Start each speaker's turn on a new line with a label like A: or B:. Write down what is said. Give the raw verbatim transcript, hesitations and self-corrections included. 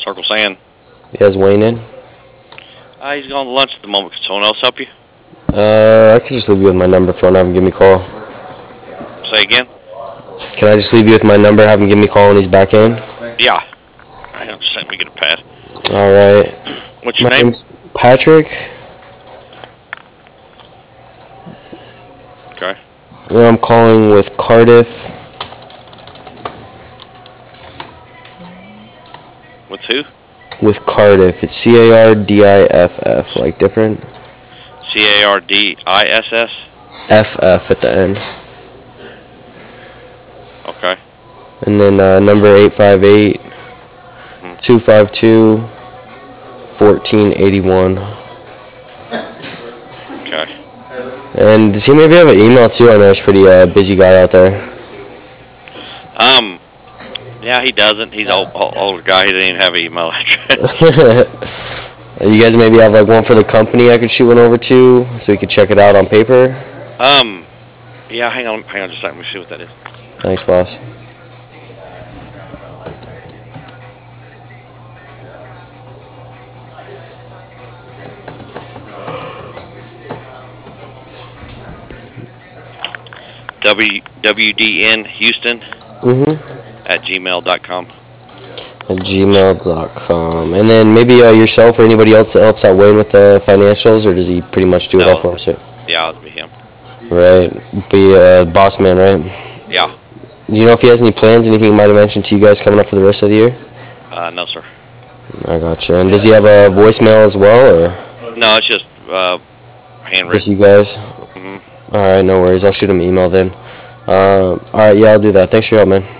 A: Circle Sand.
B: You guys Wayne in?
A: Uh, he's gone to lunch at the moment. Can someone else help you?
B: Uh, I can just leave you with my number, phone, have him give me a call.
A: Say again?
B: Can I just leave you with my number, have him give me a call when he's back in?
A: Yeah. Hang on, just let me get a pad.
B: All right.
A: What's your
B: my
A: name?
B: name's Patrick.
A: Okay.
B: And I'm calling with Cardiff.
A: With who?
B: With Cardiff. It's C A R D I F F, like different.
A: C A R D I S S?
B: F F at the end.
A: Okay.
B: And then uh, number eight five eight, two five two, one four eight one.
A: Okay.
B: And does he maybe have an email too? I know he's a pretty uh, busy guy out there.
A: Um, yeah, he doesn't. He's an old, old, older guy. He doesn't even have an email address.
B: You guys maybe have like one for the company I could shoot one over to so we could check it out on paper?
A: Um, yeah, hang on, hang on just a second. Let me see what that is.
B: Thanks, boss.
A: W WDN Houston
B: Mm-hmm.
A: at gmail dot com.
B: At gmail dot com. And then maybe uh, yourself or anybody else that helps out Wayne with the financials, or does he pretty much do it
A: No.
B: all for himself?
A: Yeah, it'll be him.
B: Right. Be a uh, boss man, right?
A: Yeah.
B: Do you know if he has any plans, anything he might have mentioned to you guys coming up for the rest of the year?
A: Uh, no, sir.
B: I gotcha. And does he have a voicemail as well, or
A: No, it's just uh, handwritten.
B: just you guys?
A: Mhm.
B: All right, no worries. I'll shoot him an email then. Uh, all right, yeah, I'll do that. Thanks for your help, man.